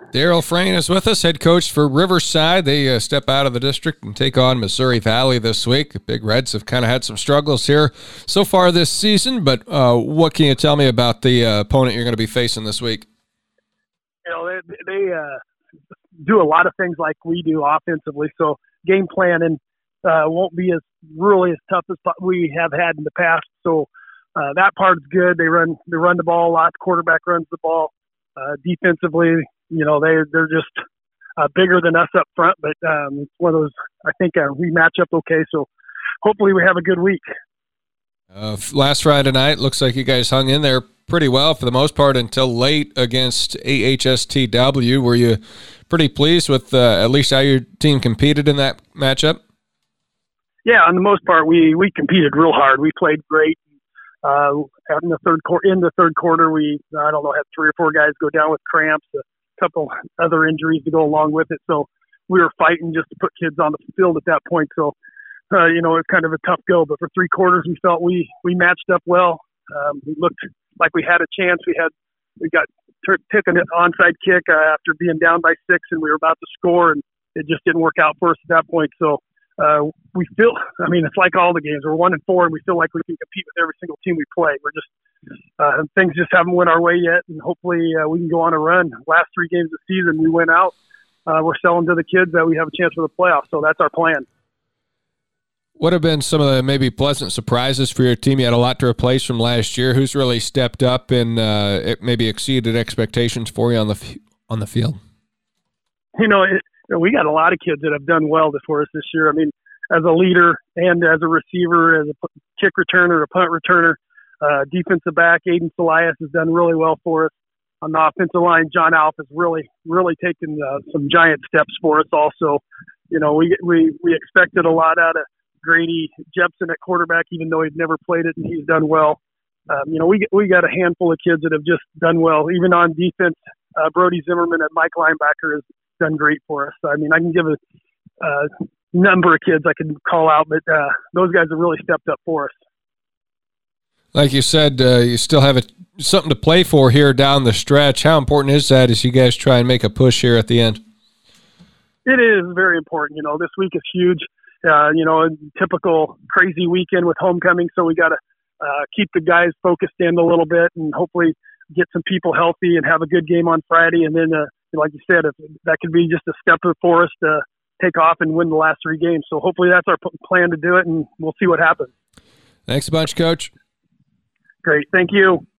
Daryl Frayne is with us, head coach for Riverside. They step out of the district and take on Missouri Valley this week. The Big Reds have kind of had some struggles here so far this season, but what can you tell me about the opponent you're going to be facing this week? You know, they do a lot of things like we do offensively, so game planning won't be as tough as we have had in the past. So that part's good. They run the ball a lot. The quarterback runs the ball. Defensively, you know, they're just bigger than us up front, but it's one of those, I think we match up okay, so hopefully we have a good week. Last Friday night, looks like you guys hung in there pretty well for the most part until late against AHSTW. Were you pretty pleased with at least how your team competed in that matchup? Yeah, on the most part, we competed real hard. We played great. In the third quarter, we had 3 or 4 guys go down with cramps, a couple other injuries to go along with it. So we were fighting just to put kids on the field at that point. So, you know, it's kind of a tough go. But for 3 quarters, we felt we matched up well. We looked like we had a chance. We got took an onside kick after being down by 6, and we were about to score, and it just didn't work out for us at that point. So we feel, I mean, it's like all the games. We're 1-4, and we feel like we can compete with every single team we play. We're just things just haven't went our way yet, and hopefully we can go on a run. Last 3 games of the season, we went out. We're selling to the kids that we have a chance for the playoffs, so that's our plan. What have been some of the maybe pleasant surprises for your team? You had a lot to replace from last year. Who's really stepped up and it maybe exceeded expectations for you on the field? You know, we got a lot of kids that have done well for us this year. I mean, as a leader and as a receiver, as a kick returner, a punt returner, defensive back, Aiden Salias has done really well for us. On the offensive line, John Alf has really taken some giant steps for us also. You know, we expected a lot out of Grady Jepson at quarterback, even though he'd never played it, and he's done well. You know, we got a handful of kids that have just done well. Even on defense, Brody Zimmerman at Mike linebacker has done great for us. I mean, I can give a number of kids I can call out, but those guys have really stepped up for us. Like you said, you still have something to play for here down the stretch. How important is that as you guys try and make a push here at the end? It is very important. You know, this week is huge. You know, a typical crazy weekend with homecoming, so we got to keep the guys focused in a little bit and hopefully get some people healthy and have a good game on Friday. And then, like you said, if that could be just a step for us to take off and win the last 3 games. So hopefully that's our plan to do it, and we'll see what happens. Thanks a bunch, Coach. Great. Thank you.